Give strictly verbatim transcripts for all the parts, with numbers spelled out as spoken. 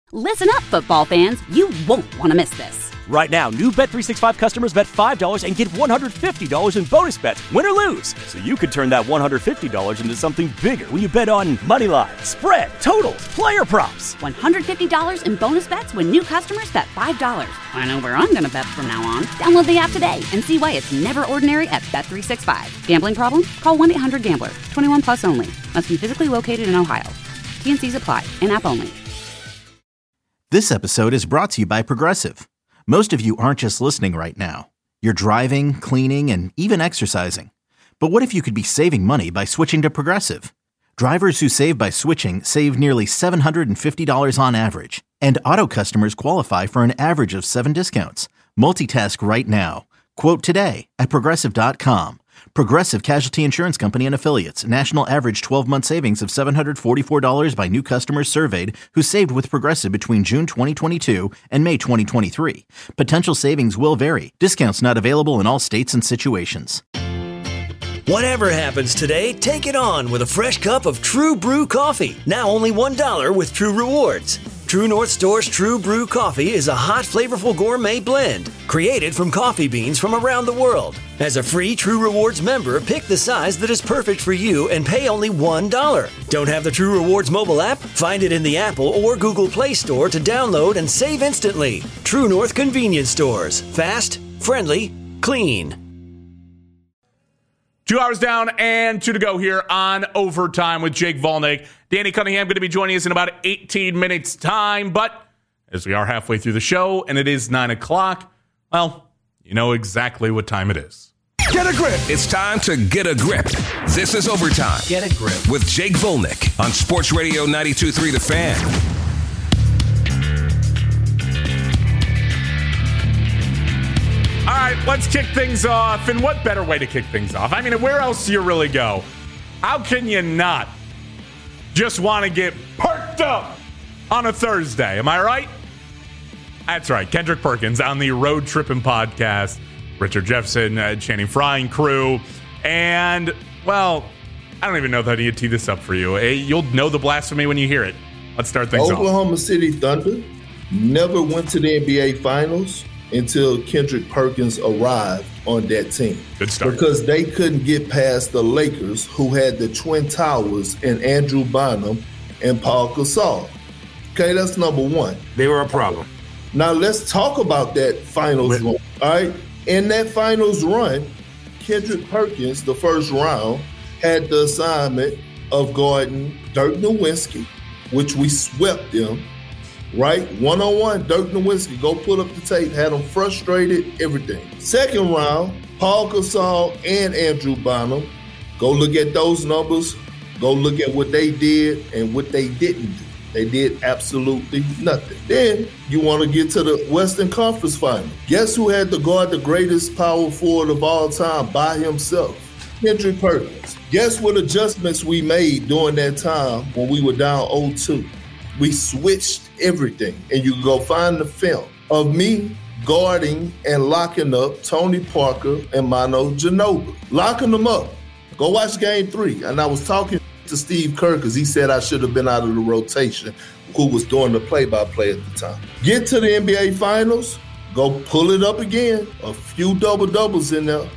Listen up, football fans. You won't want to miss this. Right now, new Bet three sixty-five customers bet five dollars and get one hundred fifty dollars in bonus bets, win or lose. So you could turn that one hundred fifty dollars into something bigger when you bet on money line, spread, totals, player props. one hundred fifty dollars in bonus bets when new customers bet five dollars. I know where I'm going to bet from now on. Download the app today and see why it's never ordinary at Bet three sixty-five. Gambling problem? Call one eight hundred gambler. twenty-one plus only. Must be physically located in Ohio. T N Cs apply. In-app only. This episode is brought to you by Progressive. Most of you aren't just listening right now. You're driving, cleaning, and even exercising. But what if you could be saving money by switching to Progressive? Drivers who save by switching save nearly seven hundred fifty dollars on average. And auto customers qualify for an average of seven discounts. Multitask right now. Quote today at Progressive dot com. Progressive Casualty Insurance Company and Affiliates. National average twelve-month savings of seven hundred forty-four dollars by new customers surveyed who saved with Progressive between June twenty twenty-two and May twenty twenty-three. Potential savings will vary. Discounts not available in all states and situations. Whatever happens today, take it on with a fresh cup of True Brew coffee. Now only one dollar with True Rewards. True North Store's True Brew Coffee is a hot, flavorful gourmet blend created from coffee beans from around the world. As a free True Rewards member, pick the size that is perfect for you and pay only one dollar. Don't have the True Rewards mobile app? Find it in the Apple or Google Play Store to download and save instantly. True North Convenience Stores. Fast, friendly, clean. Two hours down and two to go here on Overtime with Jake Volnick. Danny Cunningham going to be joining us in about eighteen minutes time. But as we are halfway through the show and it is nine o'clock, well, you know exactly what time it is. Get a grip. It's time to get a grip. This is Overtime. Get a grip. With Jake Volnick on Sports Radio ninety-two point three The Fan. All right, let's kick things off. And what better way to kick things off? I mean, where else do you really go? How can you not just want to get perked up on a Thursday? Am I right? That's right. Kendrick Perkins on the Road Trippin' Podcast. Richard Jefferson, uh, Channing Frye and crew. And, well, I don't even know that I need to tee this up for you. Hey, you'll know the blasphemy when you hear it. Let's start things Oklahoma off. Oklahoma City Thunder never went to the N B A Finals until Kendrick Perkins arrived on that team. Good start. Because they couldn't get past the Lakers, who had the Twin Towers and Andrew Bynum and Paul Gasol. Okay, that's number one. They were a problem. Now let's talk about that finals run. All right, in that finals run, Kendrick Perkins, the first round, had the assignment of guarding Dirk Nowitzki, which we swept them. Right? One-on-one, Dirk Nowitzki, go put up the tape, had them frustrated, everything. Second round, Paul Gasol and Andrew Bynum. Go look at those numbers. Go look at what they did and what they didn't do. They did absolutely nothing. Then you want to get to the Western Conference Final. Guess who had to guard the greatest power forward of all time by himself? Kendrick Perkins. Guess what adjustments we made during that time when we were down oh two? We switched everything, and you can go find the film of me guarding and locking up Tony Parker and Manu Ginobili. Locking them up. Go watch game three. And I was talking to Steve Kerr because he said I should have been out of the rotation, who was doing the play-by-play at the time. Get to the N B A Finals, go pull it up again. A few double-doubles in there.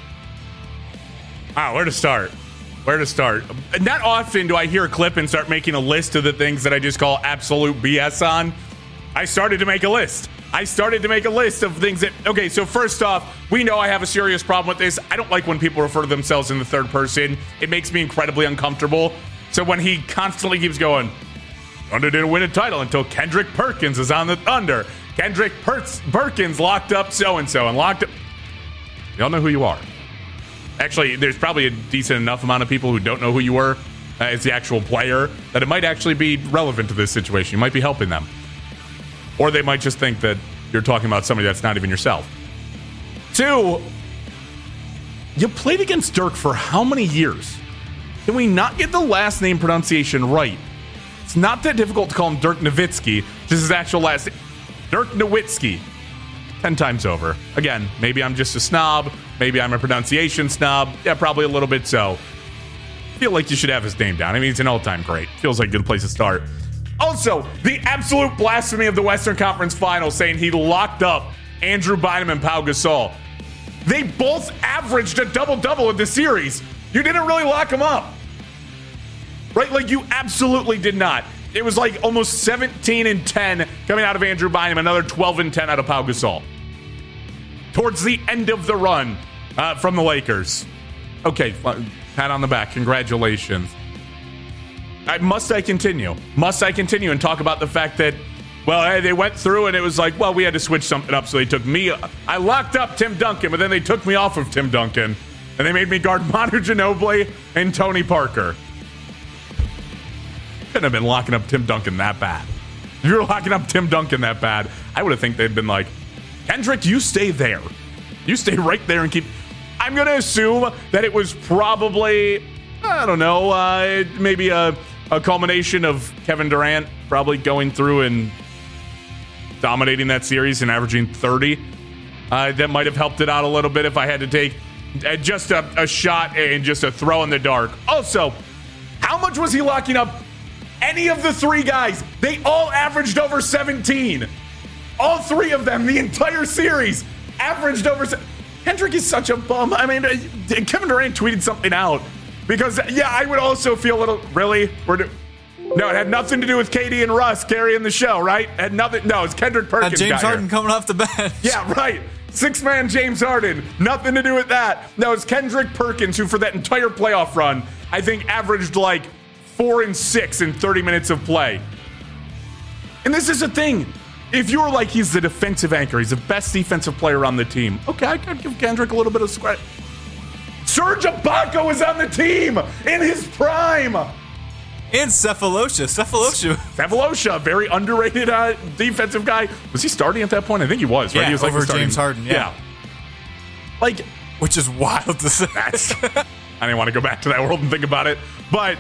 Wow, where to start? Where to start? Not often do I hear a clip and start making a list of the things that I just call absolute B S on. I started to make a list. I started to make a list of things that, okay, so first off, we know I have a serious problem with this. I don't like when people refer to themselves in the third person. It makes me incredibly uncomfortable. So when he constantly keeps going, Thunder didn't win a title until Kendrick Perkins is on the Thunder. Kendrick per- Perkins locked up so-and-so and locked up. Y'all know who you are. Actually, there's probably a decent enough amount of people who don't know who you were uh, as the actual player that it might actually be relevant to this situation. You might be helping them. Or they might just think that you're talking about somebody that's not even yourself. Two, you played against Dirk for how many years? Can we not get the last name pronunciation right? It's not that difficult to call him Dirk Nowitzki, just his actual last name. Dirk Nowitzki. Ten times over. Again, maybe I'm just a snob. Maybe I'm a pronunciation snob. Yeah, probably a little bit so. I feel like you should have his name down. I mean, he's an all-time great. Feels like a good place to start. Also, the absolute blasphemy of the Western Conference Finals, saying he locked up Andrew Bynum and Pau Gasol. They both averaged a double-double in the series. You didn't really lock them up. Right? Like, you absolutely did not. It was like almost seventeen and ten coming out of Andrew Bynum, another twelve and ten out of Pau Gasol. Towards the end of the run uh, from the Lakers. Okay, pat on the back. Congratulations. I, must I continue? Must I continue and talk about the fact that, well, hey, they went through and it was like, well, we had to switch something up, so they took me. I locked up Tim Duncan, but then they took me off of Tim Duncan, and they made me guard Manu Ginobili and Tony Parker. Couldn't have been locking up Tim Duncan that bad. If you were locking up Tim Duncan that bad, I would have think they'd been like, Kendrick, you stay there. You stay right there and keep... I'm going to assume that it was probably, I don't know, uh, maybe a, a culmination of Kevin Durant probably going through and dominating that series and averaging thirty. Uh, that might have helped it out a little bit if I had to take uh, just a, a shot and just a throw in the dark. Also, how much was he locking up any of the three guys? They all averaged over seventeen. All three of them, the entire series, averaged over. Se- Kendrick is such a bum. I mean, uh, Kevin Durant tweeted something out because, yeah, I would also feel a little. Really? We're do- no, it had nothing to do with Katie and Russ carrying the show, right? It had nothing. No, it's Kendrick Perkins. James got Harden here. coming off the bench. Yeah, right. Six man James Harden. Nothing to do with that. No, it's Kendrick Perkins, who for that entire playoff run, I think averaged like four and six in thirty minutes of play. And this is the thing. If you were like, he's the defensive anchor, he's the best defensive player on the team, okay, I could give Kendrick a little bit of sweat. Serge Ibaka was on the team in his prime. And Cephalosha. Cephalosha. Cephalosha, very underrated uh, defensive guy. Was he starting at that point? I think he was, right? Yeah, he was like over starting, James Harden, yeah. yeah. Like, which is wild to say. That's, I didn't want to go back to that world and think about it. But,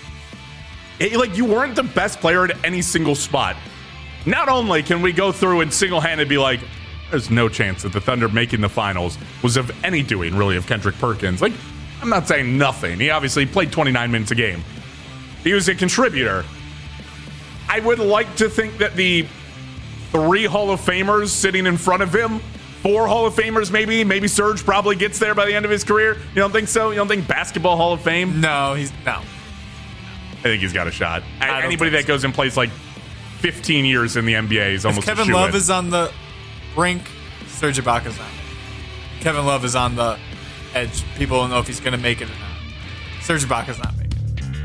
it, like, you weren't the best player at any single spot. Not only can we go through and single-handed be like, there's no chance that the Thunder making the finals was of any doing, really, of Kendrick Perkins. Like, I'm not saying nothing. He obviously played twenty-nine minutes a game. He was a contributor. I would like to think that the three Hall of Famers sitting in front of him, four Hall of Famers maybe, maybe Serge probably gets there by the end of his career. You don't think so? You don't think Basketball Hall of Fame? No, he's no. I think he's got a shot. I Anybody that so. goes and plays like fifteen years in the N B A is almost if Kevin a Love shoo-in. is on the brink, Serge Ibaka's not. Kevin Love is on the edge. People don't know if he's going to make it or not. Serge Ibaka's not making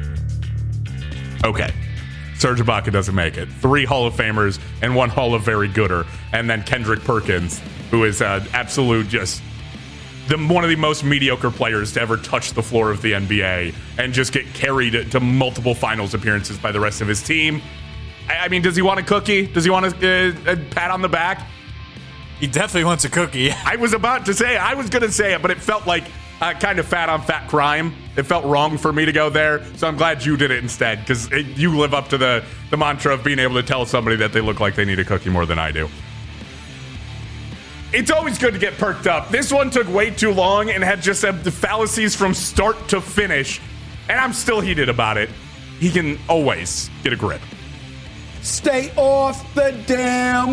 it. Okay. Serge Ibaka doesn't make it. Three Hall of Famers and one Hall of Very Gooder. And then Kendrick Perkins, who is uh, absolute just the, one of the most mediocre players to ever touch the floor of the N B A and just get carried to multiple finals appearances by the rest of his team. I, I mean, does he want a cookie? Does he want a, a, a pat on the back? He definitely wants a cookie. I was about to say, I was going to say it, but it felt like uh, kind of fat on fat crime. It felt wrong for me to go there, so I'm glad you did it instead, because you live up to the, the mantra of being able to tell somebody that they look like they need a cookie more than I do. It's always good to get perked up. This one took way too long and had just uh, the fallacies from start to finish, and I'm still heated about it. He can always get a grip. Stay off the damn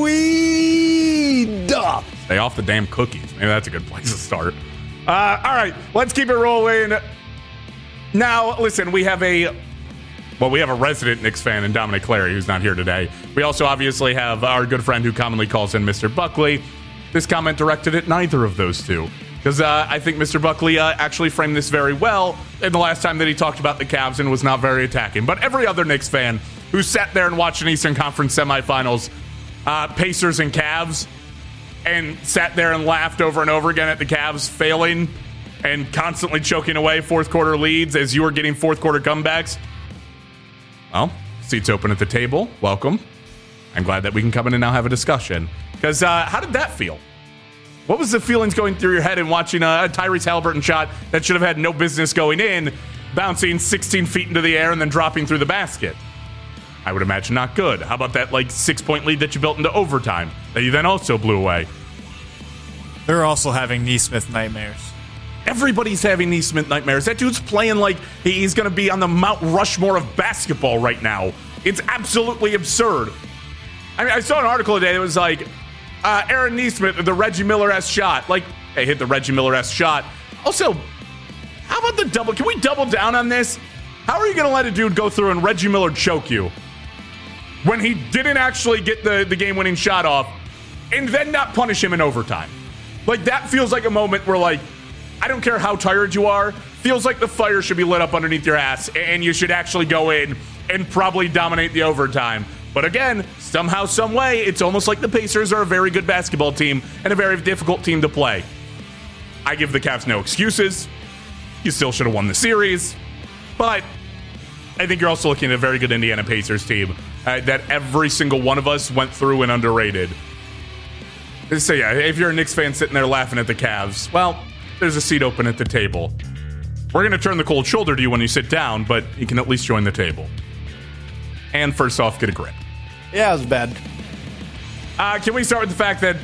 weed. Stay off the damn cookies. Maybe that's a good place to start. Uh, all right, let's keep it rolling. Now, listen, we have a, well, we have a resident Knicks fan in Dominic Clary, who's not here today. We also obviously have our good friend who commonly calls in Mister Buckley. This comment directed at neither of those two, because uh, I think Mister Buckley uh, actually framed this very well in the last time that he talked about the Cavs and was not very attacking. But every other Knicks fan who sat there and watched an Eastern Conference semifinals, uh, Pacers and Cavs, and sat there and laughed over and over again at the Cavs failing and constantly choking away fourth quarter leads as you were getting fourth quarter comebacks. Well, seats open at the table. Welcome. I'm glad that we can come in and now have a discussion. Because uh, how did that feel? What was the feelings going through your head in watching a Tyrese Halliburton shot that should have had no business going in, bouncing sixteen feet into the air and then dropping through the basket? I would imagine not good. How about that like six-point lead that you built into overtime that you then also blew away? They're also having Neesmith nightmares. Everybody's having Neesmith nightmares. That dude's playing like he's going to be on the Mount Rushmore of basketball right now. It's absolutely absurd. I mean, I saw an article today that was like, uh, Aaron Neesmith, the Reggie Miller-esque shot. Like, hey, hit the Reggie Miller-esque shot. Also, how about the double? Can we double down on this? How are you going to let a dude go through and Reggie Miller choke you when he didn't actually get the, the game-winning shot off and then not punish him in overtime? Like, that feels like a moment where, like, I don't care how tired you are, feels like the fire should be lit up underneath your ass and you should actually go in and probably dominate the overtime. But again, somehow, some way, it's almost like the Pacers are a very good basketball team and a very difficult team to play. I give the Cavs no excuses. You still should have won the series. But I think you're also looking at a very good Indiana Pacers team uh, that every single one of us went through and underrated. So yeah, if you're a Knicks fan sitting there laughing at the Cavs, well, there's a seat open at the table. We're going to turn the cold shoulder to you when you sit down, but you can at least join the table. And first off, get a grip. Yeah, it was bad. Uh, can we start with the fact that,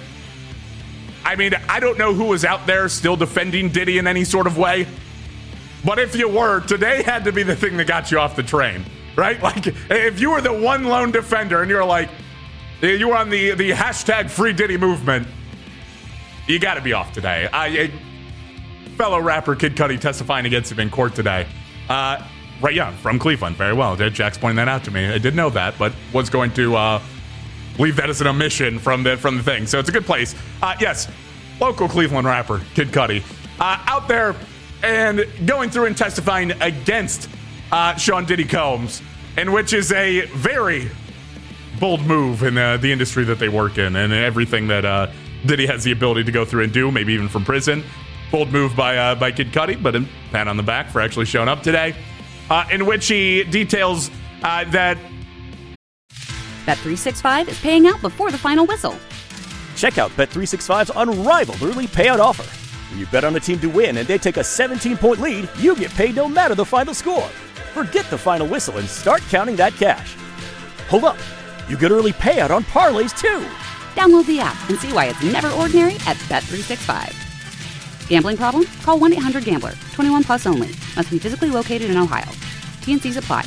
I mean, I don't know who was out there still defending Diddy in any sort of way, but if you were, today had to be the thing that got you off the train, right? Like, if you were the one lone defender and you're like, you were on the, the hashtag Free Diddy movement, you got to be off today. I, I, fellow rapper Kid Cudi testifying against him in court today. Uh, right, yeah, from Cleveland. Very well. Jack's pointing that out to me. I didn't know that, but was going to uh, leave that as an omission from the from the thing. So it's a good place. Uh, yes, local Cleveland rapper Kid Cudi uh, out there and going through and testifying against uh, Sean Diddy Combs, and which is a very bold move in uh, the industry that they work in and everything that uh, Diddy has the ability to go through and do, maybe even from prison. Bold move by uh, by Kid Cudi, but a pat on the back for actually showing up today, uh, in which he details uh, that Bet three sixty-five is paying out before the final whistle. Check out Bet three sixty-five's unrivaled early payout offer. When you bet on a team to win and they take a seventeen-point lead, you get paid no matter the final score. Forget the final whistle and start counting that cash. Hold up. You get early payout on parlays, too. Download the app and see why it's never ordinary at Bet three sixty-five. Gambling problem? Call one eight hundred gambler. twenty-one plus only. Must be physically located in Ohio. T N Cs apply.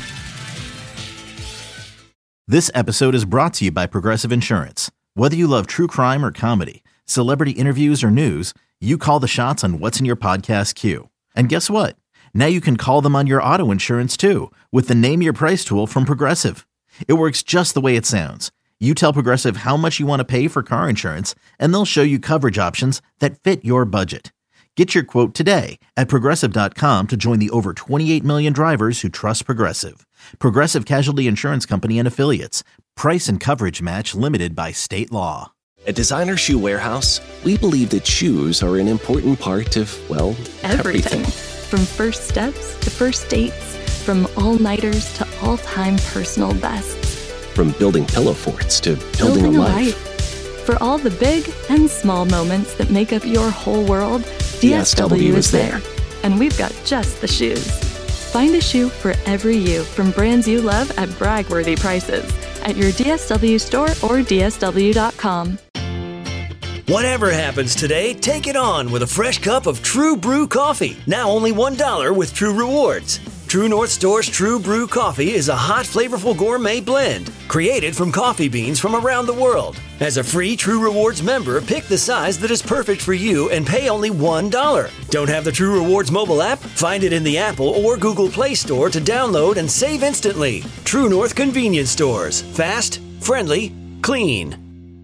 This episode is brought to you by Progressive Insurance. Whether you love true crime or comedy, celebrity interviews or news, you call the shots on what's in your podcast queue. And guess what? Now you can call them on your auto insurance too with the Name Your Price tool from Progressive. It works just the way it sounds. You tell Progressive how much you want to pay for car insurance, and they'll show you coverage options that fit your budget. Get your quote today at Progressive dot com to join the over twenty-eight million drivers who trust Progressive. Progressive Casualty Insurance Company and Affiliates. Price and coverage match limited by state law. At Designer Shoe Warehouse, we believe that shoes are an important part of, well, everything. everything. From first steps to first dates, from all-nighters to all-time personal bests. From building pillow forts to building, building a, a life. life. For all the big and small moments that make up your whole world, D S W is there. And we've got just the shoes. Find a shoe for every you from brands you love at brag-worthy prices at your D S W store or D S W dot com. Whatever happens today, take it on with a fresh cup of True Brew coffee. Now only one dollar with True Rewards. True North Store's True Brew coffee is a hot, flavorful gourmet blend created from coffee beans from around the world. As a free True Rewards member, pick the size that is perfect for you and pay only one dollar. Don't have the True Rewards mobile app? Find it in the Apple or Google Play Store to download and save instantly. True North Convenience Stores. Fast, friendly, clean.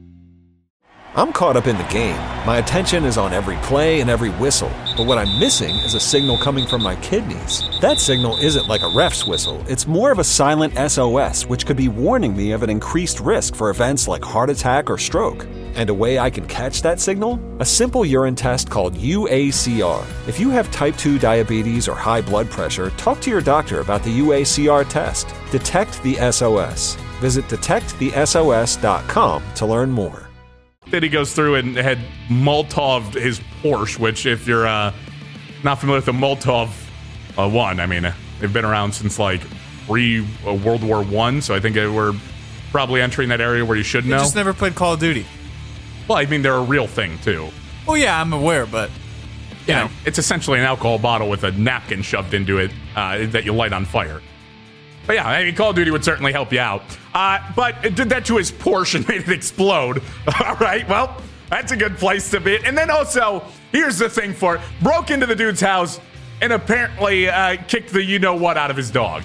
I'm caught up in the game. My attention is on every play and every whistle. But what I'm missing is a signal coming from my kidneys. That signal isn't like a ref's whistle. It's more of a silent S O S, which could be warning me of an increased risk for events like heart attack or stroke. And a way I can catch that signal? A simple urine test called U A C R. If you have type two diabetes or high blood pressure, talk to your doctor about the U A C R test. Detect the S O S. Visit detect the S O S dot com to learn more. That he goes through and had Molotov his Porsche, which if you're uh, not familiar with the Molotov uh, one, I mean, uh, they've been around since like pre uh, World War One, so I think uh, we're probably entering that area where you should You know. just never played Call of Duty. Well, I mean, they're a real thing too. Oh yeah, I'm aware, but you know, it's essentially an alcohol bottle with a napkin shoved into it uh, that you light on fire. But yeah, I mean, Call of Duty would certainly help you out. Uh, but it did that to his Porsche and made it explode. All right, well, that's a good place to be. And then also, here's the thing for it. Broke into the dude's house and apparently uh, kicked the you-know-what out of his dog.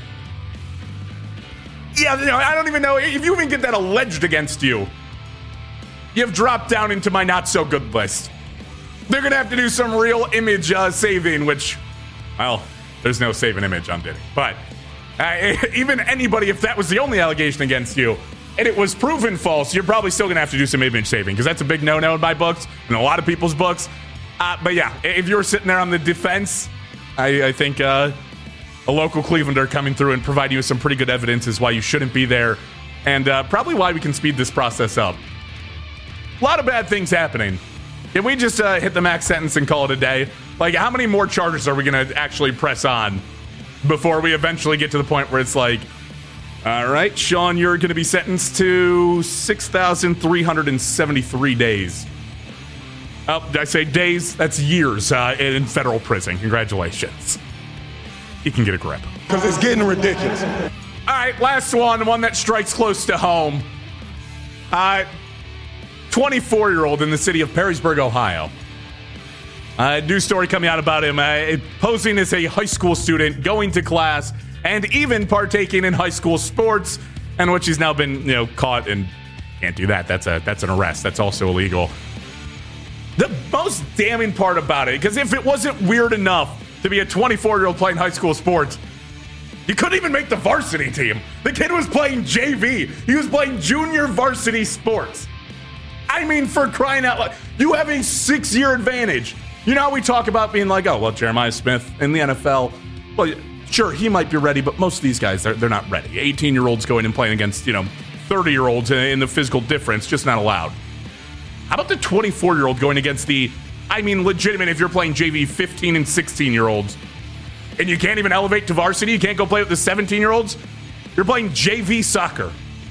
Yeah, you know, I don't even know. If you even get that alleged against you, you've dropped down into my not-so-good list. They're going to have to do some real image uh, saving, which, well, there's no saving image on Diddy. But uh, even anybody, if that was the only allegation against you, and it was proven false, you're probably still going to have to do some image saving, because that's a big no-no in my books, and a lot of people's books. Uh, but yeah, if you're sitting there on the defense, I, I think uh, a local Clevelander coming through and providing you with some pretty good evidence is why you shouldn't be there, and uh, probably why we can speed this process up. A lot of bad things happening. Can we just uh, hit the max sentence and call it a day? Like, how many more charges are we going to actually press on before we eventually get to the point where it's like, all right, Sean, you're going to be sentenced to six thousand three hundred seventy-three days. Oh, did I say days? That's years uh, in federal prison. Congratulations. You can get a grip. Because it's getting ridiculous. All right, last one, one that strikes close to home. Uh, twenty-four-year-old in the city of Perrysburg, Ohio. A uh, news story coming out about him uh, posing as a high school student, going to class, and even partaking in high school sports, and which he's now been, you know, caught and can't do that. That's a that's an arrest. That's also illegal. The most damning part about it, because if it wasn't weird enough to be a twenty-four-year-old playing high school sports, you couldn't even make the varsity team. The kid was playing J V. He was playing junior varsity sports. I mean, for crying out loud, you have a six-year advantage. You know how we talk about being like, oh, well, Jeremiah Smith in the N F L, well, sure, he might be ready, but most of these guys, they're, they're not ready. eighteen-year-olds going and playing against, you know, thirty-year-olds in the physical difference, just not allowed. How about the twenty-four-year-old going against the, I mean, legitimate, if you're playing J V, fifteen and sixteen-year-olds, and you can't even elevate to varsity, you can't go play with the seventeen-year-olds, you're playing J V soccer.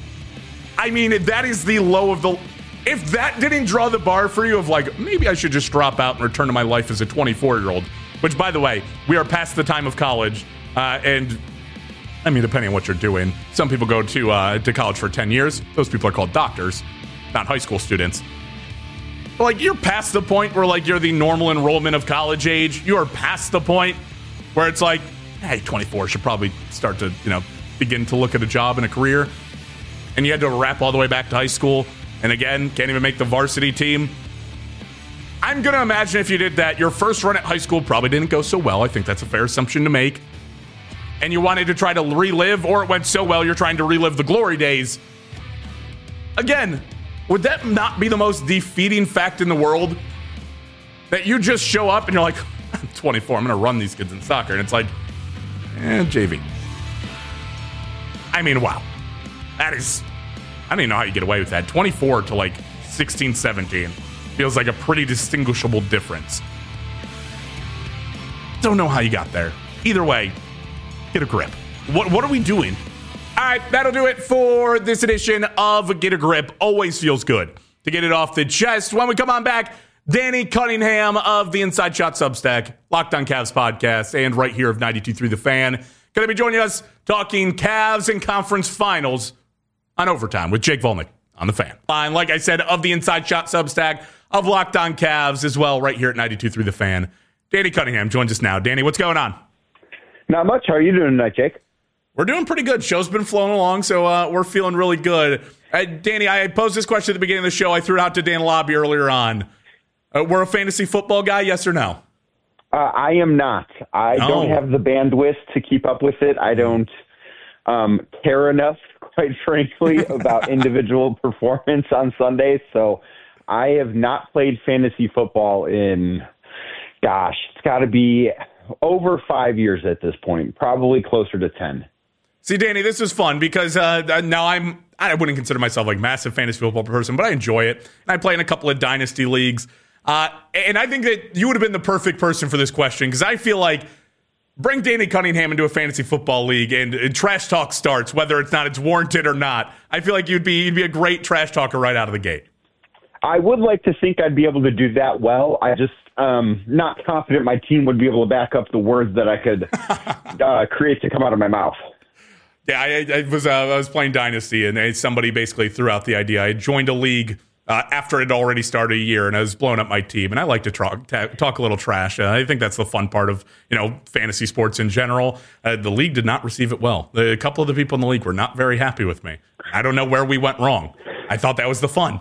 I mean, that is the low of the... If that didn't draw the bar for you of like, maybe I should just drop out and return to my life as a twenty-four-year-old, which, by the way, we are past the time of college, uh, and, I mean, depending on what you're doing, some people go to uh, to college for ten years. Those people are called doctors, not high school students. But, like, you're past the point where, like, you're the normal enrollment of college age. You are past the point where it's like, hey, twenty-four should probably start to, you know, begin to look at a job and a career. And you had to wrap all the way back to high school. And again, can't even make the varsity team. I'm going to imagine if you did that, your first run at high school probably didn't go so well. I think that's a fair assumption to make. And you wanted to try to relive, or it went so well you're trying to relive the glory days. Again, would that not be the most defeating fact in the world? That you just show up and you're like, I'm twenty-four, I'm going to run these kids in soccer. And it's like, eh, J V. I mean, wow. That is... I don't even know how you get away with that. twenty-four to like sixteen, seventeen feels like a pretty distinguishable difference. Don't know how you got there. Either way, get a grip. What what are we doing? All right, that'll do it for this edition of Get a Grip. Always feels good to get it off the chest. When we come on back, Danny Cunningham of the Inside Shot Substack, Locked On Cavs podcast, and right here of ninety-two point three The Fan, going to be joining us talking Cavs and conference finals on Overtime with Jake Volnick on The Fan. And like I said, of the Inside Shot Substack, of Locked On Cavs as well, right here at ninety-two point three The Fan. Danny Cunningham joins us now. Danny, what's going on? Not much. How are you doing tonight, Jake? We're doing pretty good. Show's been flowing along, so uh, we're feeling really good. Uh, Danny, I posed this question at the beginning of the show. I threw it out to Dan Lobby earlier on. Uh, we're a fantasy football guy, yes or no? Uh, I am not. I no. don't have the bandwidth to keep up with it. I don't um, care enough, quite frankly, about individual performance on Sundays. So I have not played fantasy football in, gosh, it's got to be over five years at this point, probably closer to ten. See, Danny, this is fun because uh, now I'm, I wouldn't consider myself like massive fantasy football person, but I enjoy it. And I play in a couple of dynasty leagues. Uh, and I think that you would have been the perfect person for this question because I feel like bring Danny Cunningham into a fantasy football league and, and trash talk starts, whether it's not it's warranted or not. I feel like you'd be you'd be a great trash talker right out of the gate. I would like to think I'd be able to do that well. I just um not confident my team would be able to back up the words that I could uh, create to come out of my mouth. Yeah, I, I was uh, I was playing Dynasty, and somebody basically threw out the idea. I joined a league uh, after it had already started a year, and I was blowing up my team. And I like to talk, talk a little trash. Uh, I think that's the fun part of you know fantasy sports in general. Uh, the league did not receive it well. A couple of the people in the league were not very happy with me. I don't know where we went wrong. I thought that was the fun.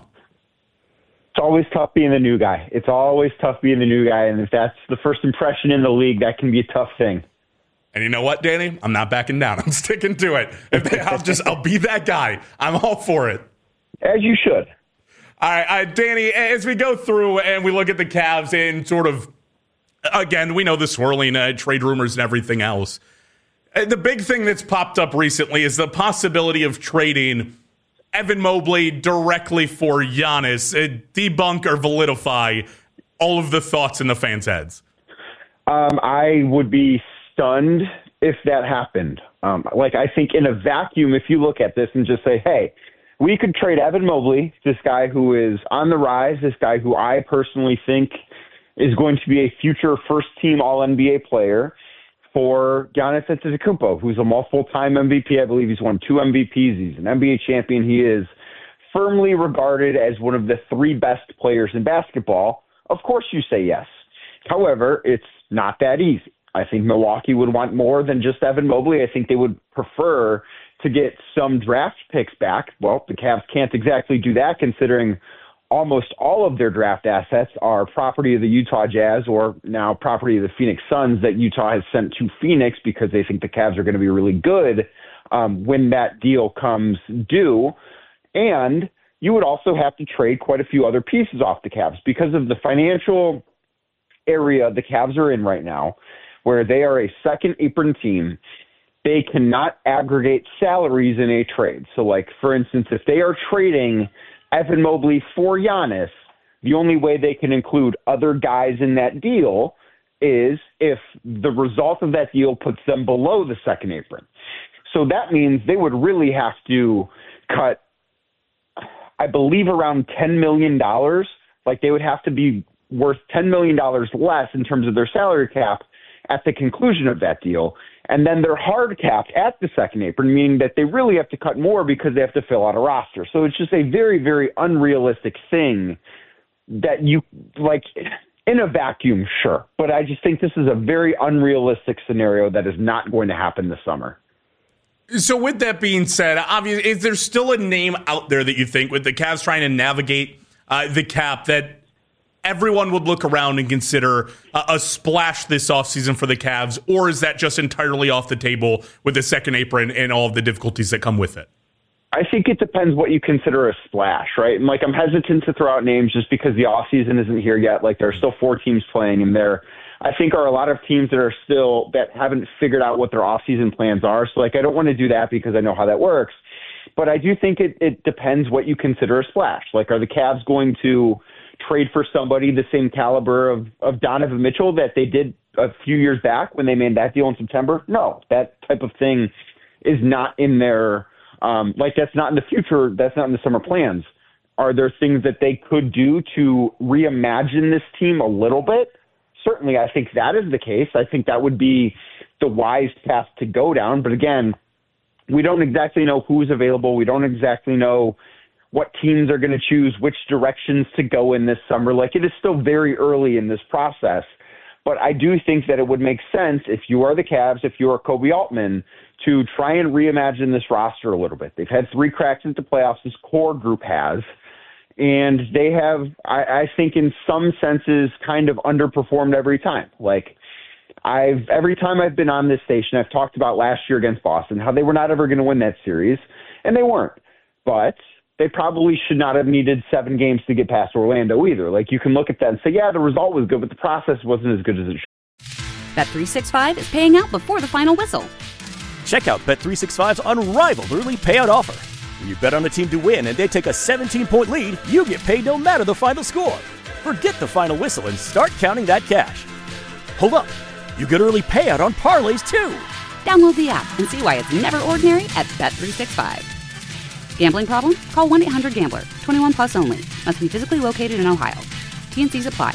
It's always tough being the new guy. It's always tough being the new guy, and if that's the first impression in the league, that can be a tough thing. And you know what, Danny? I'm not backing down. I'm sticking to it. If they, I'll just, I'll be that guy. I'm all for it. As you should. All right, uh, Danny, as we go through and we look at the Cavs and sort of, again, we know the swirling uh, trade rumors and everything else. Uh, the big thing that's popped up recently is the possibility of trading Evan Mobley directly for Giannis. Uh, debunk or validify all of the thoughts in the fans' heads. Um, I would be stunned if that happened. Um, like, I think in a vacuum, if you look at this and just say, hey, we could trade Evan Mobley, this guy who is on the rise, this guy who I personally think is going to be a future first-team All N B A player, for Giannis Antetokounmpo, who's a multiple-time M V P. I believe he's won two M V Ps. He's an N B A champion. He is firmly regarded as one of the three best players in basketball. Of course you say yes. However, it's not that easy. I think Milwaukee would want more than just Evan Mobley. I think they would prefer to get some draft picks back. Well, the Cavs can't exactly do that, considering almost all of their draft assets are property of the Utah Jazz, or now property of the Phoenix Suns, that Utah has sent to Phoenix because they think the Cavs are going to be really good um, when that deal comes due. And you would also have to trade quite a few other pieces off the Cavs because of the financial area the Cavs are in right now, where they are a second apron team. They cannot aggregate salaries in a trade. So, like, for instance, if they are trading Evan Mobley for Giannis, the only way they can include other guys in that deal is if the result of that deal puts them below the second apron. So that means they would really have to cut, I believe, around ten million dollars. Like, they would have to be worth ten million dollars less in terms of their salary cap at the conclusion of that deal. And then they're hard capped at the second apron, meaning that they really have to cut more because they have to fill out a roster. So it's just a very, very unrealistic thing that you, like, in a vacuum, sure. But I just think this is a very unrealistic scenario that is not going to happen this summer. So with that being said, obviously, is there still a name out there that you think, with the Cavs trying to navigate uh, the cap, that everyone would look around and consider a, a splash this offseason for the Cavs, or is that just entirely off the table with the second apron and all of the difficulties that come with it? I think it depends what you consider a splash, right? And, like, I'm hesitant to throw out names just because the offseason isn't here yet. Like, there are still four teams playing, and there, I think, are a lot of teams that are still, that haven't figured out what their offseason plans are. So, like, I don't want to do that because I know how that works. But I do think it, it depends what you consider a splash. Like, are the Cavs going to trade for somebody the same caliber of, of Donovan Mitchell that they did a few years back when they made that deal in September? No, that type of thing is not in their, um, like, that's not in the future. That's not in the summer plans. Are there things that they could do to reimagine this team a little bit? Certainly, I think that is the case. I think that would be the wise path to go down. But again, we don't exactly know who's available. We don't exactly know what teams are going to choose which directions to go in this summer. Like, it is still very early in this process, but I do think that it would make sense if you are the Cavs, if you are Kobe Altman, to try and reimagine this roster a little bit. They've had three cracks at the playoffs, this core group has, and they have, I, I think in some senses, kind of underperformed every time. Like, I've every time I've been on this station, I've talked about last year against Boston, how they were not ever going to win that series, and they weren't. But they probably should not have needed seven games to get past Orlando either. Like, you can look at that and say, yeah, the result was good, but the process wasn't as good as it should. Bet three sixty-five is paying out before the final whistle. Check out Bet three sixty-five's unrivaled early payout offer. When you bet on a team to win and they take a seventeen-point lead, you get paid no matter the final score. Forget the final whistle and start counting that cash. Hold up. You get early payout on parlays, too. Download the app and see why it's never ordinary at Bet three sixty-five. Gambling problem? Call one eight hundred gambler. twenty-one plus only. Must be physically located in Ohio. T and C's apply.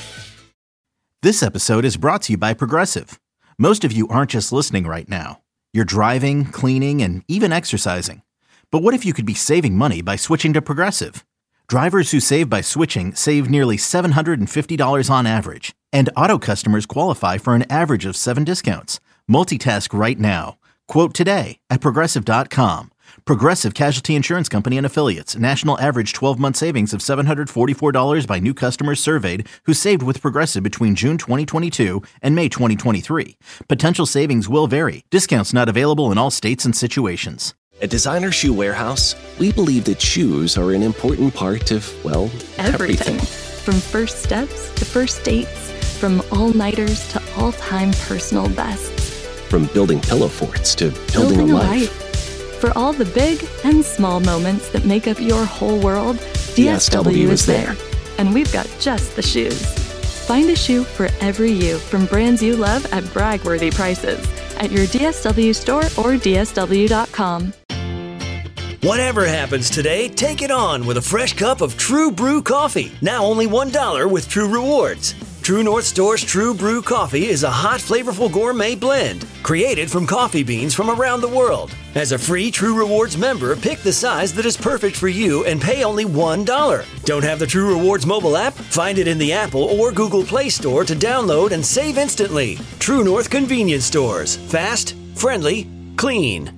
This episode is brought to you by Progressive. Most of you aren't just listening right now. You're driving, cleaning, and even exercising. But what if you could be saving money by switching to Progressive? Drivers who save by switching save nearly seven hundred fifty dollars on average. And auto customers qualify for an average of seven discounts. Multitask right now. Quote today at Progressive dot com. Progressive Casualty Insurance Company and Affiliates. National average twelve-month savings of seven hundred forty-four dollars by new customers surveyed who saved with Progressive between June twenty twenty-two and May twenty twenty-three. Potential savings will vary. Discounts not available in all states and situations. At Designer Shoe Warehouse, we believe that shoes are an important part of, well, Everything. everything. From first steps to first dates, from all-nighters to all-time personal bests. From building pillow forts to building, Building a a life. life. For all the big and small moments that make up your whole world, D S W is there. And we've got just the shoes. Find a shoe for every you from brands you love at brag-worthy prices at your D S W store or D S W dot com. Whatever happens today, take it on with a fresh cup of True Brew coffee. Now only one dollar with True Rewards. True North Store's True Brew coffee is a hot, flavorful gourmet blend created from coffee beans from around the world. As a free True Rewards member, pick the size that is perfect for you and pay only one dollar. Don't have the True Rewards mobile app? Find it in the Apple or Google Play Store to download and save instantly. True North Convenience Stores. Fast, friendly, clean.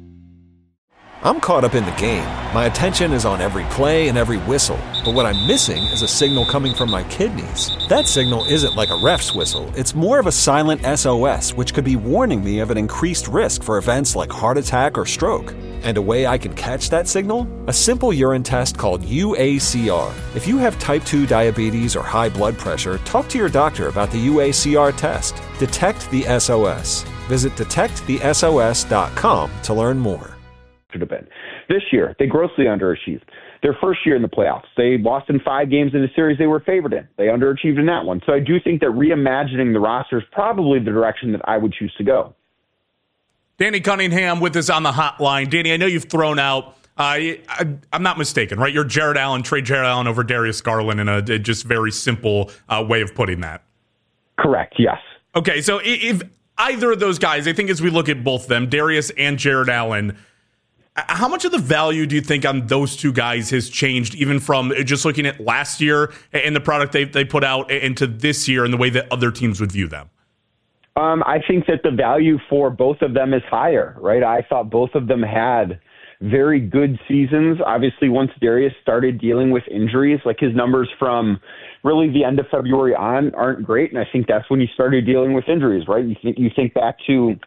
I'm caught up in the game. My attention is on every play and every whistle. But what I'm missing is a signal coming from my kidneys. That signal isn't like a ref's whistle. It's more of a silent S O S, which could be warning me of an increased risk for events like heart attack or stroke. And a way I can catch that signal? A simple urine test called U A C R. If you have type two diabetes or high blood pressure, talk to your doctor about the U A C R test. Detect the S O S. Visit detect the S O S dot com to learn more. Have been. This year, they grossly underachieved. Their first year in the playoffs, they lost in five games in a series they were favored in. They underachieved in that one. So I do think that reimagining the roster is probably the direction that I would choose to go. Danny Cunningham with us on the hotline. Danny, I know you've thrown out, uh, I, I'm not mistaken, right? You're Jared Allen, trade Jared Allen over Darius Garland in a, a just very simple uh, way of putting that. Correct, yes. Okay, so if either of those guys, I think as we look at both of them, Darius and Jared Allen, how much of the value do you think on those two guys has changed, even from just looking at last year and the product they they put out into this year and the way that other teams would view them? Um, I think that the value for both of them is higher, right? I thought both of them had very good seasons. Obviously, once Darius started dealing with injuries, like his numbers from really the end of February on aren't great, and I think that's when he started dealing with injuries, right? You think, you think back to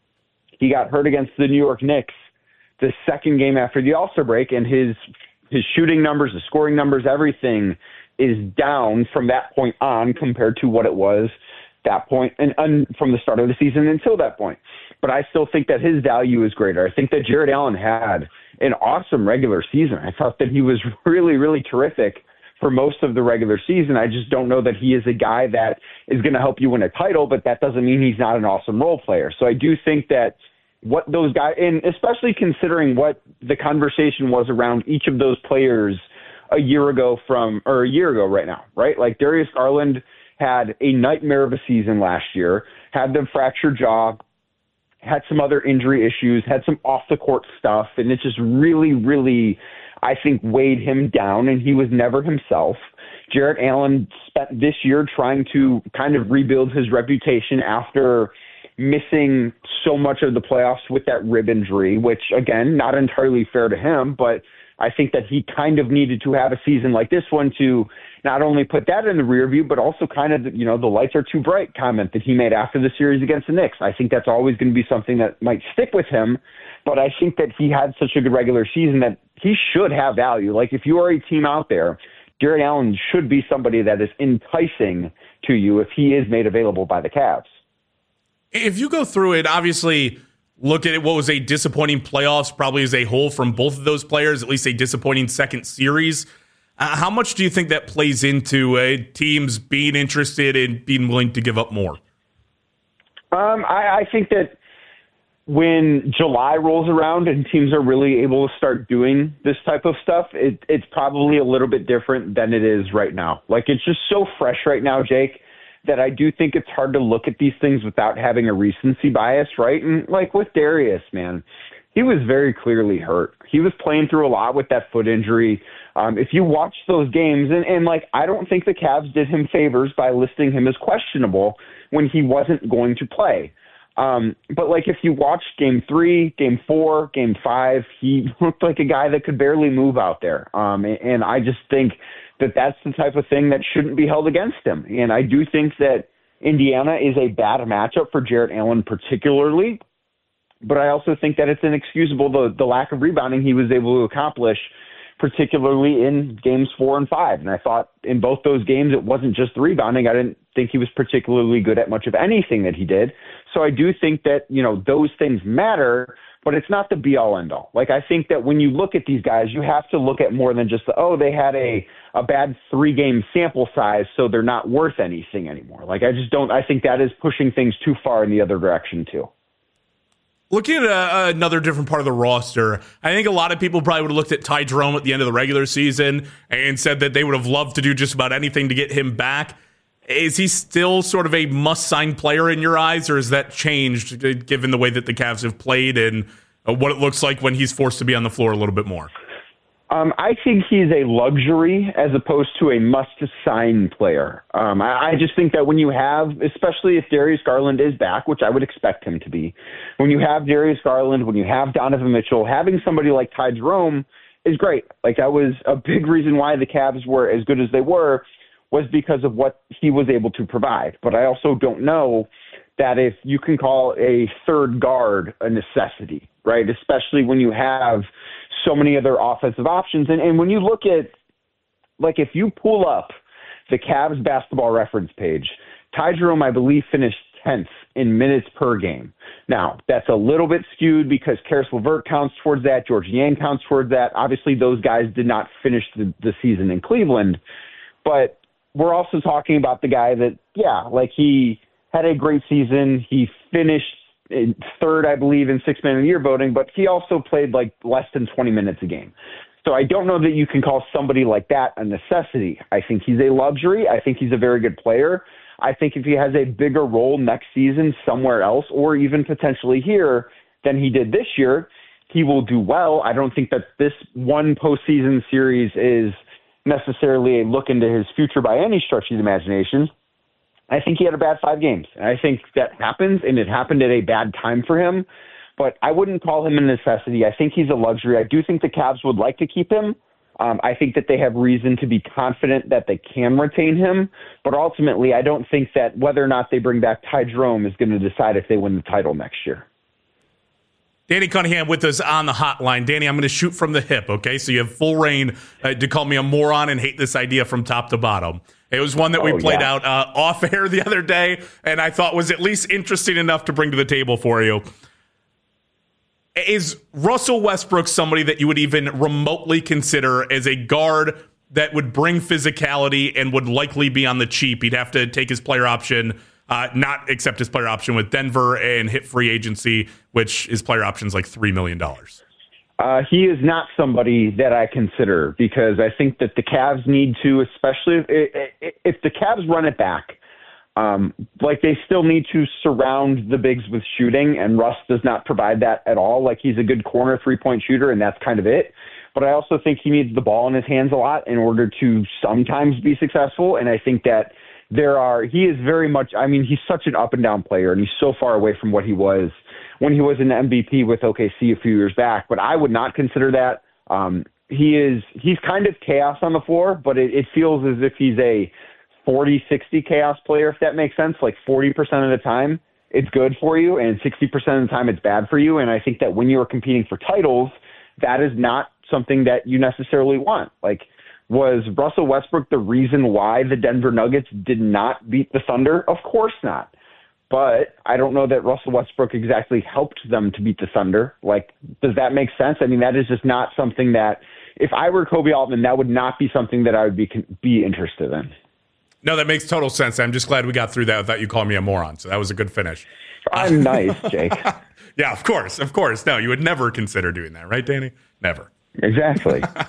he got hurt against the New York Knicks the second game after the All-Star break, and his his shooting numbers, the scoring numbers, everything is down from that point on compared to what it was that point and, and from the start of the season until that point. But I still think that his value is greater. I think that Jared Allen had an awesome regular season. I thought that he was really, really terrific for most of the regular season. I just don't know that he is a guy that is going to help you win a title, but that doesn't mean he's not an awesome role player. So I do think that what those guys, and especially considering what the conversation was around each of those players a year ago from, or a year ago right now, right? Like Darius Garland had a nightmare of a season last year, had the fractured jaw, had some other injury issues, had some off the court stuff, and it just really, really, I think, weighed him down, and he was never himself. Jared Allen spent this year trying to kind of rebuild his reputation after missing so much of the playoffs with that rib injury, which, again, not entirely fair to him, but I think that he kind of needed to have a season like this one to not only put that in the rear view, but also kind of, you know, the lights are too bright comment that he made after the series against the Knicks. I think that's always going to be something that might stick with him, but I think that he had such a good regular season that he should have value. Like, if you are a team out there, Jared Allen should be somebody that is enticing to you if he is made available by the Cavs. If you go through it, obviously look at it, what was a disappointing playoffs probably as a whole from both of those players, at least a disappointing second series. Uh, how much do you think that plays into uh, teams being interested in being willing to give up more? Um, I, I think that when July rolls around and teams are really able to start doing this type of stuff, it, it's probably a little bit different than it is right now. Like, it's just so fresh right now, Jake, that I do think it's hard to look at these things without having a recency bias, right? And like with Darius, man, he was very clearly hurt. He was playing through a lot with that foot injury. Um, if you watch those games, and, and like, I don't think the Cavs did him favors by listing him as questionable when he wasn't going to play. Um, but like, if you watch game three, game four, game five, he looked like a guy that could barely move out there. Um, and, and I just think that that's the type of thing that shouldn't be held against him. And I do think that Indiana is a bad matchup for Jarrett Allen particularly. But I also think that it's inexcusable, the, the lack of rebounding he was able to accomplish, particularly in games four and five. And I thought in both those games, it wasn't just the rebounding. I didn't think he was particularly good at much of anything that he did. So I do think that, you know, those things matter, but it's not the be all end all. Like, I think that when you look at these guys, you have to look at more than just the, oh, they had a, a bad three game sample size, so they're not worth anything anymore. Like, I just don't, I think that is pushing things too far in the other direction too. Looking at a, another different part of the roster, I think a lot of people probably would have looked at Ty Jerome at the end of the regular season and said that they would have loved to do just about anything to get him back. Is he still sort of a must-sign player in your eyes, or has that changed given the way that the Cavs have played and what it looks like when he's forced to be on the floor a little bit more? Um, I think he's a luxury as opposed to a must-sign player. Um, I, I just think that when you have, especially if Darius Garland is back, which I would expect him to be, when you have Darius Garland, when you have Donovan Mitchell, having somebody like Ty Jerome is great. Like, that was a big reason why the Cavs were as good as they were, was because of what he was able to provide. But I also don't know that if you can call a third guard a necessity, right? Especially when you have so many other offensive options. And, and when you look at, like, if you pull up the Cavs basketball reference page, Ty Jerome, I believe, finished tenth in minutes per game. Now, that's a little bit skewed because Karis LeVert counts towards that. George Niang counts towards that. Obviously, those guys did not finish the, the season in Cleveland. But we're also talking about the guy that, yeah, like, he had a great season. He finished in third, I believe, in six man of the year voting, but he also played like less than twenty minutes a game. So I don't know that you can call somebody like that a necessity. I think he's a luxury. I think he's a very good player. I think if he has a bigger role next season somewhere else, or even potentially here than he did this year, he will do well. I don't think that this one postseason series is necessarily a look into his future by any stretch of the imagination. I think he had a bad five games. And I think that happens, and it happened at a bad time for him. But I wouldn't call him a necessity. I think he's a luxury. I do think the Cavs would like to keep him. Um, I think that they have reason to be confident that they can retain him. But ultimately, I don't think that whether or not they bring back Ty Jerome is going to decide if they win the title next year. Danny Cunningham with us on the hotline. Danny, I'm going to shoot from the hip, okay? So you have full reign uh, to call me a moron and hate this idea from top to bottom. It was one that we oh, played yeah. out uh, off air the other day, and I thought was at least interesting enough to bring to the table for you. Is Russell Westbrook somebody that you would even remotely consider as a guard that would bring physicality and would likely be on the cheap? He'd have to take his player option, uh, not accept his player option with Denver and hit free agency, which his player option is like three million dollars. Uh, he is not somebody that I consider because I think that the Cavs need to, especially if, if the Cavs run it back, um, like they still need to surround the bigs with shooting, and Russ does not provide that at all. Like, he's a good corner three-point shooter, and that's kind of it. But I also think he needs the ball in his hands a lot in order to sometimes be successful, and I think that there are, he is very much, I mean, he's such an up-and-down player, and he's so far away from what he was when he was an M V P with O K C a few years back, but I would not consider that. Um, he is, he's kind of chaos on the floor, but it, it feels as if he's a forty sixty chaos player, if that makes sense. Like forty percent of the time it's good for you, and sixty percent of the time it's bad for you. And I think that when you're competing for titles, that is not something that you necessarily want. Like, was Russell Westbrook the reason why the Denver Nuggets did not beat the Thunder? Of course not. But I don't know that Russell Westbrook exactly helped them to beat the Thunder. Like, does that make sense? I mean, that is just not something that, if I were Kobe Altman, that would not be something that I would be be interested in. No, that makes total sense. I'm just glad we got through that without you calling me a moron. So that was a good finish. I'm nice, Jake. Yeah, of course. Of course. No, you would never consider doing that, right, Danny? Never. Exactly. uh,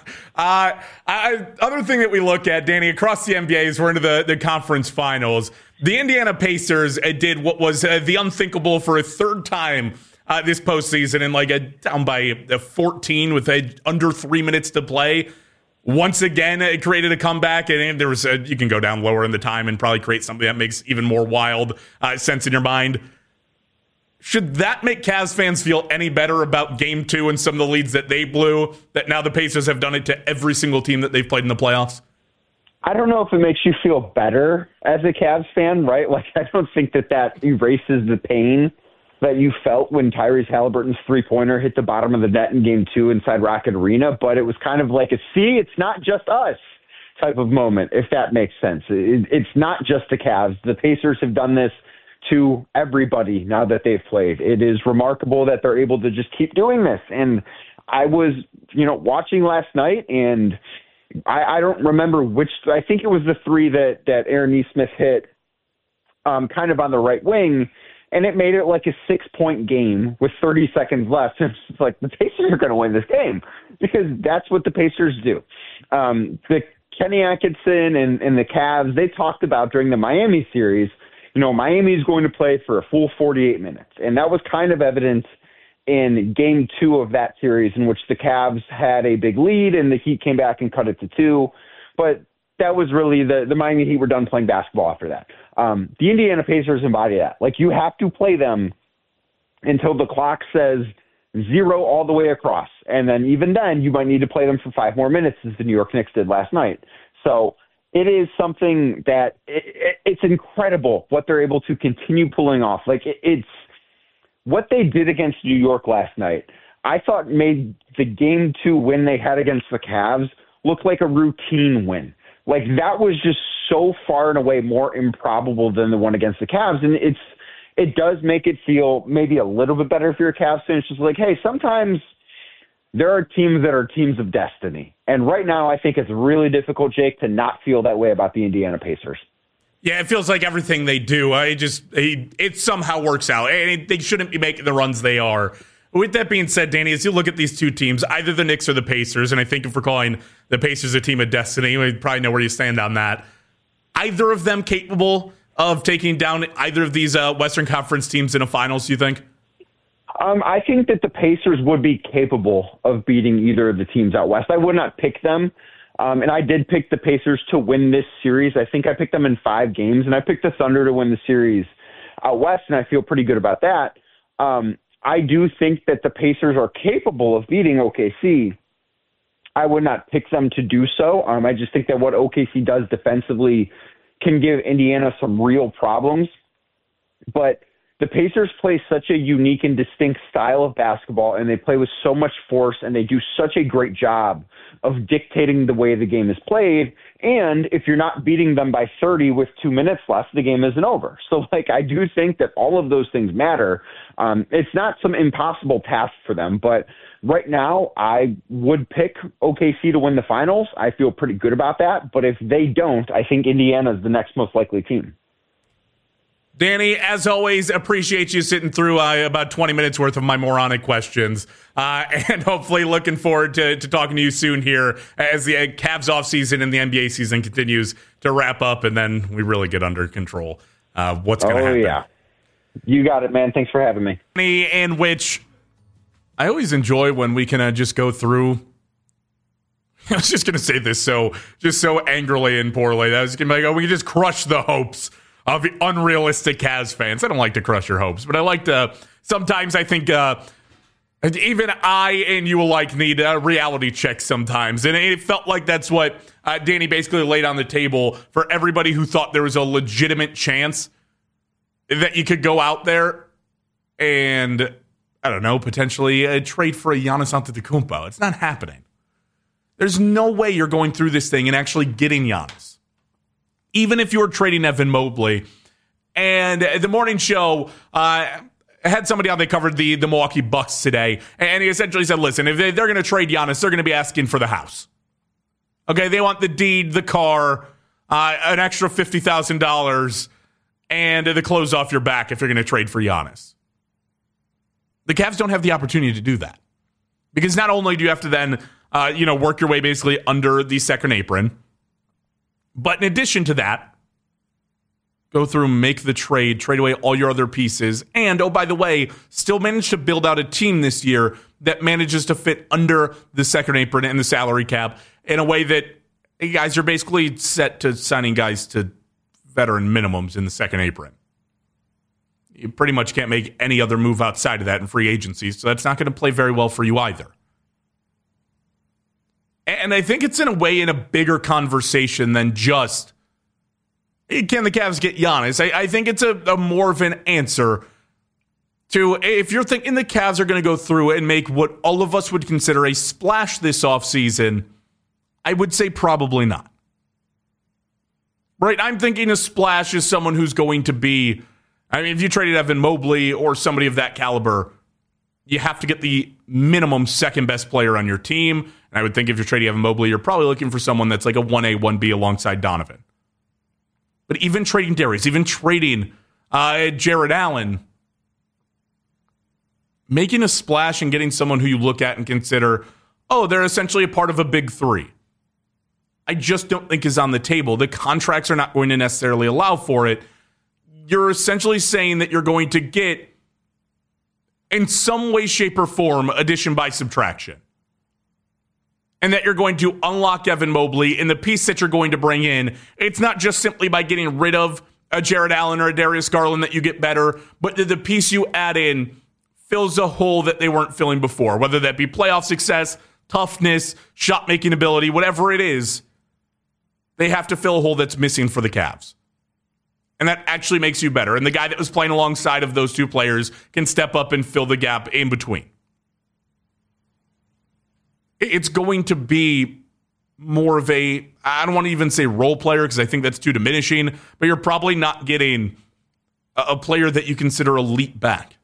I, other thing that we look at, Danny, across the N B A is we're into the, the conference finals. The Indiana Pacers uh, did what was uh, the unthinkable for a third time uh, this postseason, and like a, down by a fourteen with a, under three minutes to play. Once again, it created a comeback, and there was a, you can go down lower in the time and probably create something that makes even more wild uh, sense in your mind. Should that make Cavs fans feel any better about game two and some of the leads that they blew, that now the Pacers have done it to every single team that they've played in the playoffs? I don't know if it makes you feel better as a Cavs fan, right? Like, I don't think that that erases the pain that you felt when Tyrese Halliburton's three-pointer hit the bottom of the net in game two inside Rocket Arena, but it was kind of like a, see, it's not just us type of moment, if that makes sense. It, it's not just the Cavs. The Pacers have done this to everybody now that they've played. It is remarkable that they're able to just keep doing this. And I was, you know, watching last night, and I, I don't remember which, I think it was the three that, that Aaron Nesmith hit um, kind of on the right wing, and it made it like a six-point game with thirty seconds left. And it's like, the Pacers are going to win this game because that's what the Pacers do. Um, the Kenny Atkinson and, and the Cavs, they talked about during the Miami series, you know, Miami is going to play for a full forty-eight minutes. And that was kind of evident in game two of that series, in which the Cavs had a big lead and the Heat came back and cut it to two. But that was really the, the Miami Heat were done playing basketball after that. Um, the Indiana Pacers embody that. Like, you have to play them until the clock says zero all the way across. And then even then, you might need to play them for five more minutes, as the New York Knicks did last night. So it is something that it, it, it's incredible what they're able to continue pulling off. Like, it, it's what they did against New York last night, I thought made the game two win they had against the Cavs look like a routine win. Like, that was just so far and away more improbable than the one against the Cavs. And it's, it does make it feel maybe a little bit better if you're a Cavs fan. It's just like, hey, sometimes there are teams that are teams of destiny. And right now, I think it's really difficult, Jake, to not feel that way about the Indiana Pacers. Yeah, it feels like everything they do, I just it, it somehow works out. And it, they shouldn't be making the runs they are. With that being said, Danny, as you look at these two teams, either the Knicks or the Pacers, and I think if we're calling the Pacers a team of destiny, we probably know where you stand on that. Either of them capable of taking down either of these uh, Western Conference teams in a finals, do you think? Um, I think that the Pacers would be capable of beating either of the teams out west. I would not pick them. Um, and I did pick the Pacers to win this series. I think I picked them in five games, and I picked the Thunder to win the series out west, and I feel pretty good about that. Um, I do think that the Pacers are capable of beating O K C. I would not pick them to do so. Um, I just think that what O K C does defensively can give Indiana some real problems. But the Pacers play such a unique and distinct style of basketball, and they play with so much force, and they do such a great job of dictating the way the game is played. And if you're not beating them by thirty with two minutes left, the game isn't over. So, like, I do think that all of those things matter. Um, it's not some impossible task for them, but right now I would pick O K C to win the finals. I feel pretty good about that. But if they don't, I think Indiana is the next most likely team. Danny, as always, appreciate you sitting through uh, about twenty minutes worth of my moronic questions. Uh, and hopefully looking forward to, to talking to you soon here as the Cavs offseason and the N B A season continues to wrap up, and then we really get under control uh, what's going to oh, happen. Oh, yeah. You got it, man. Thanks for having me. In which I always enjoy when we can uh, just go through. I was just going to say this so just so angrily and poorly. I was going to be like, oh, we can just crush the hopes of the unrealistic Cavs fans. I don't like to crush your hopes, but I like to, sometimes I think uh, even I and you alike need a reality check sometimes. And it felt like that's what uh, Danny basically laid on the table for everybody who thought there was a legitimate chance that you could go out there and, I don't know, potentially uh, trade for a Giannis Antetokounmpo. It's not happening. There's no way you're going through this thing and actually getting Giannis. Even if you were trading Evan Mobley. And the morning show uh, had somebody on, they covered the, the Milwaukee Bucks today, and he essentially said, listen, if they, they're going to trade Giannis, they're going to be asking for the house. Okay, they want the deed, the car, uh, an extra fifty thousand dollars, and the clothes off your back if you're going to trade for Giannis. The Cavs don't have the opportunity to do that. Because not only do you have to then uh, you know, work your way basically under the second apron. But in addition to that, go through, make the trade, trade away all your other pieces, and, oh, by the way, still manage to build out a team this year that manages to fit under the second apron and the salary cap in a way that you guys are basically set to signing guys to veteran minimums in the second apron. You pretty much can't make any other move outside of that in free agency, so that's not going to play very well for you either. And I think it's in a way in a bigger conversation than just, can the Cavs get Giannis? I, I think it's a, a more of an answer to, if you're thinking the Cavs are going to go through and make what all of us would consider a splash this offseason, I would say probably not. Right? I'm thinking a splash is someone who's going to be, I mean, if you traded Evan Mobley or somebody of that caliber, you have to get the minimum second best player on your team. And I would think if you're trading Evan Mobley, you're probably looking for someone that's like a one A, one B alongside Donovan. But even trading Darius, even trading uh, Jared Allen, making a splash and getting someone who you look at and consider, oh, they're essentially a part of a big three, I just don't think is on the table. The contracts are not going to necessarily allow for it. You're essentially saying that you're going to get, in some way, shape, or form, addition by subtraction. And that you're going to unlock Evan Mobley, and the piece that you're going to bring in, it's not just simply by getting rid of a Jared Allen or a Darius Garland that you get better, but the piece you add in fills a hole that they weren't filling before, whether that be playoff success, toughness, shot-making ability, whatever it is, they have to fill a hole that's missing for the Cavs. And that actually makes you better. And the guy that was playing alongside of those two players can step up and fill the gap in between. It's going to be more of a, I don't want to even say role player because I think that's too diminishing, but you're probably not getting a, a player that you consider elite back.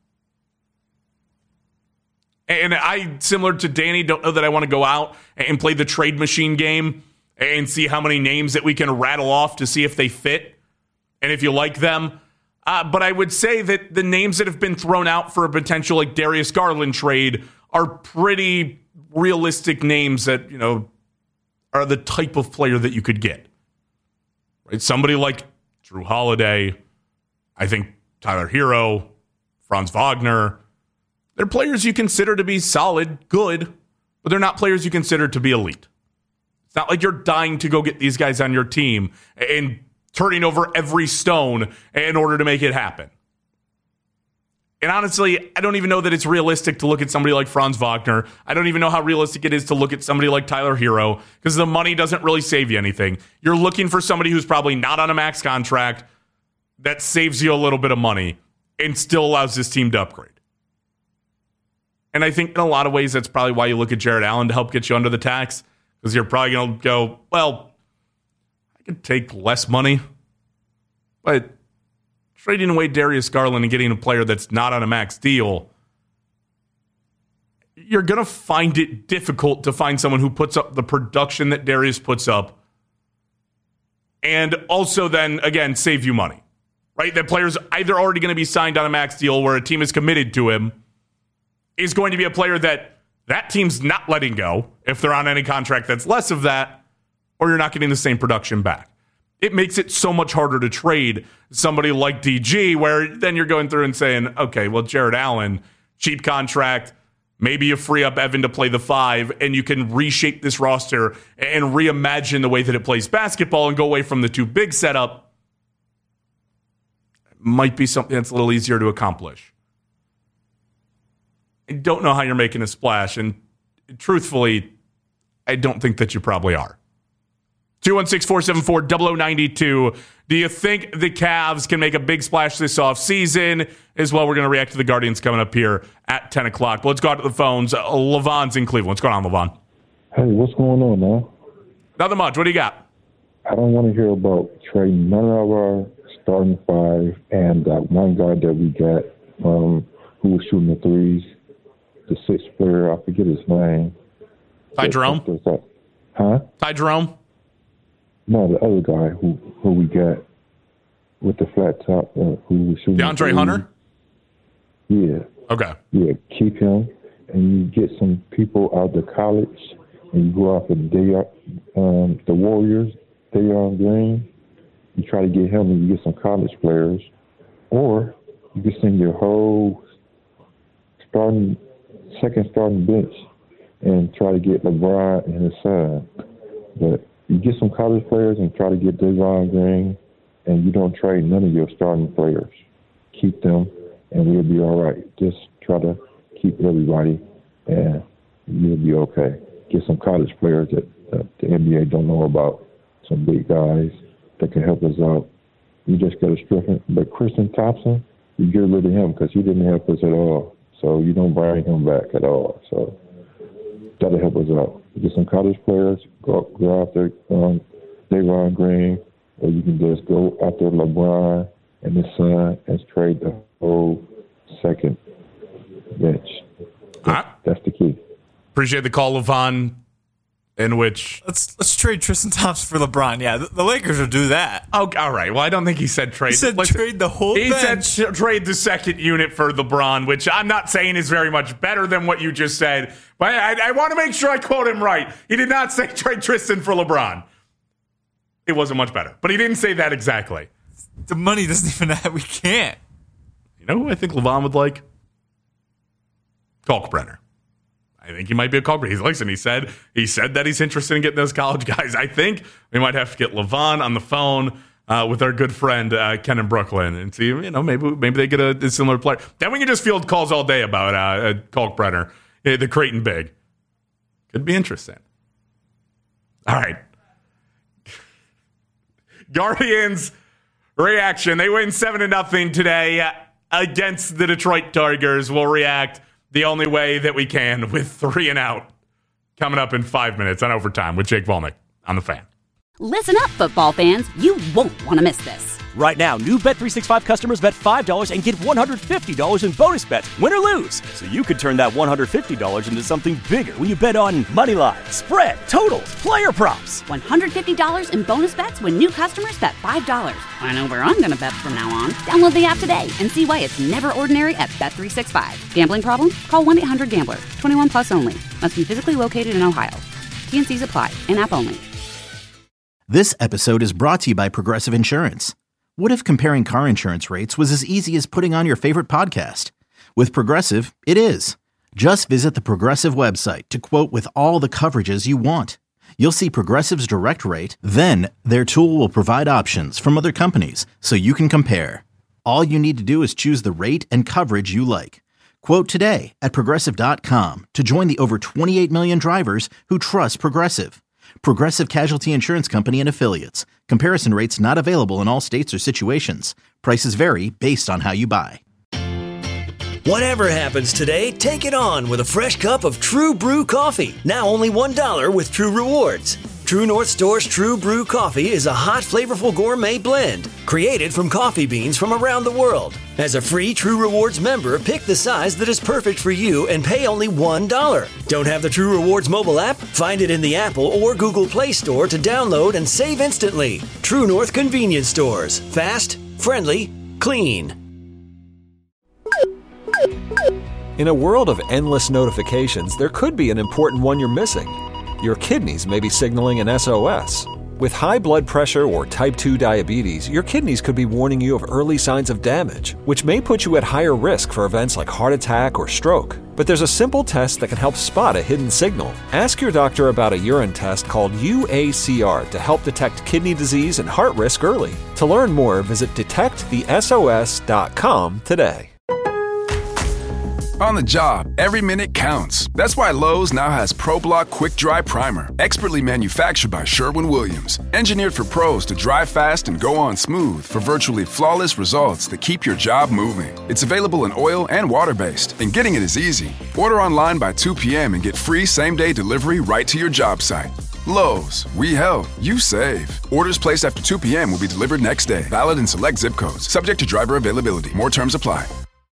And I, similar to Danny, don't know that I want to go out and play the trade machine game and see how many names that we can rattle off to see if they fit and if you like them. Uh, but I would say that the names that have been thrown out for a potential like Darius Garland trade are pretty realistic names that, you know, are the type of player that you could get. Right? Somebody like Drew Holiday, I think Tyler Hero, Franz Wagner. They're players you consider to be solid, good, but they're not players you consider to be elite. It's not like you're dying to go get these guys on your team and turning over every stone in order to make it happen. And honestly, I don't even know that it's realistic to look at somebody like Franz Wagner. I don't even know how realistic it is to look at somebody like Tyler Hero because the money doesn't really save you anything. You're looking for somebody who's probably not on a max contract that saves you a little bit of money and still allows this team to upgrade. And I think in a lot of ways, that's probably why you look at Jared Allen to help get you under the tax, because you're probably going to go, well, I could take less money, but trading away Darius Garland and getting a player that's not on a max deal, you're going to find it difficult to find someone who puts up the production that Darius puts up and also then, again, save you money, right? That player's either already going to be signed on a max deal where a team is committed to him, is going to be a player that that team's not letting go if they're on any contract that's less of that, or you're not getting the same production back. It makes it so much harder to trade somebody like D G, where then you're going through and saying, okay, well, Jared Allen, cheap contract, maybe you free up Evan to play the five, and you can reshape this roster and reimagine the way that it plays basketball and go away from the two big setup. Might be something that's a little easier to accomplish. I don't know how you're making a splash, and truthfully, I don't think that you probably are. two one six, four seven four, zero zero nine two. Do you think the Cavs can make a big splash this offseason? As well, we're going to react to the Guardians coming up here at ten o'clock. But let's go out to the phones. Uh, Levon's in Cleveland. What's going on, Levon? Hey, what's going on, man? Nothing much. What do you got? I don't want to hear about trading none of our starting five and that one guy that we got um, who was shooting the threes. The sixth player, I forget his name. Ty Jerome? Huh? Ty Jerome? No, the other guy who who we got with the flat top, uh, who was shooting. DeAndre Hunter? Yeah. Okay. Yeah, keep him, and you get some people out of college and you go after the, um, the Warriors, Dayon Green, you try to get him and you get some college players, or you can send your whole starting, second starting bench and try to get LeBron and his son. But you get some college players and try to get Dayon Green, and you don't trade none of your starting players. Keep them, and we'll be all right. Just try to keep everybody, and you'll be okay. Get some college players that uh, the N B A don't know about, some big guys that can help us out. You just got to strengthen. But Tristan Thompson, you get rid of him because he didn't help us at all. So you don't bring him back at all. So that'll help us out. Get some college players, go, go after um, Dayon Green, or you can just go after LeBron and his son and trade the whole second bench. That's, that's the key. Appreciate the call, Levon. In which let's let's trade Tristan Thompson for LeBron. Yeah, the, the Lakers will do that. Oh, all right. Well, I don't think he said trade. He said Listen, trade the whole. He bench. said trade the second unit for LeBron, which I'm not saying is very much better than what you just said. But I, I want to make sure I quote him right. He did not say trade Tristan for LeBron. It wasn't much better, but he didn't say that exactly. The money doesn't even have. We can't. You know who I think Levon would like? Kalkbrenner. I think he might be a Kalkbrenner. He's listen. He said he said that he's interested in getting those college guys. I think we might have to get Levon on the phone uh, with our good friend uh, Ken in Brooklyn and see. You know, maybe maybe they get a, a similar player. Then we can just field calls all day about uh, Kalkbrenner, uh, the Creighton big. Could be interesting. All right, Guardians reaction. They win seven to nothing today against the Detroit Tigers. We'll react the only way that we can with three and out coming up in five minutes on Overtime with Jake Volnick on The Fan. Listen up, football fans. You won't want to miss this. Right now, new Bet three sixty-five customers bet five dollars and get one hundred fifty dollars in bonus bets, win or lose. So you could turn that one hundred fifty dollars into something bigger when you bet on money line, spread, totals, player props. one hundred fifty dollars in bonus bets when new customers bet five dollars. I know where I'm going to bet from now on. Download the app today and see why it's never ordinary at Bet three sixty-five. Gambling problem? Call one eight hundred gambler. twenty-one plus only. Must be physically located in Ohio. T N Cs apply. In-app only. This episode is brought to you by Progressive Insurance. What if comparing car insurance rates was as easy as putting on your favorite podcast? With Progressive, it is. Just visit the Progressive website to quote with all the coverages you want. You'll see Progressive's direct rate, then their tool will provide options from other companies so you can compare. All you need to do is choose the rate and coverage you like. Quote today at Progressive dot com to join the over twenty-eight million drivers who trust Progressive. Progressive Casualty Insurance Company and Affiliates. Comparison rates not available in all states or situations. Prices vary based on how you buy. Whatever happens today, take it on with a fresh cup of True Brew coffee. Now only one dollar with True Rewards. True North Store's True Brew coffee is a hot, flavorful gourmet blend created from coffee beans from around the world. As a free True Rewards member, pick the size that is perfect for you and pay only one dollar. Don't have the True Rewards mobile app? Find it in the Apple or Google Play Store to download and save instantly. True North Convenience Stores. Fast, friendly, clean. In a world of endless notifications, there could be an important one you're missing. Your kidneys may be signaling an S O S. With high blood pressure or type two diabetes, your kidneys could be warning you of early signs of damage, which may put you at higher risk for events like heart attack or stroke. But there's a simple test that can help spot a hidden signal. Ask your doctor about a urine test called U A C R to help detect kidney disease and heart risk early. To learn more, visit detect the S O S dot com today. On the job, every minute counts. That's why Lowe's now has ProBlock Quick Dry Primer, expertly manufactured by Sherwin-Williams. Engineered for pros to dry fast and go on smooth for virtually flawless results that keep your job moving. It's available in oil and water-based, and getting it is easy. Order online by two p.m. and get free same-day delivery right to your job site. Lowe's, we help, you save. Orders placed after two p.m. will be delivered next day. Valid in select zip codes. Subject to driver availability. More terms apply.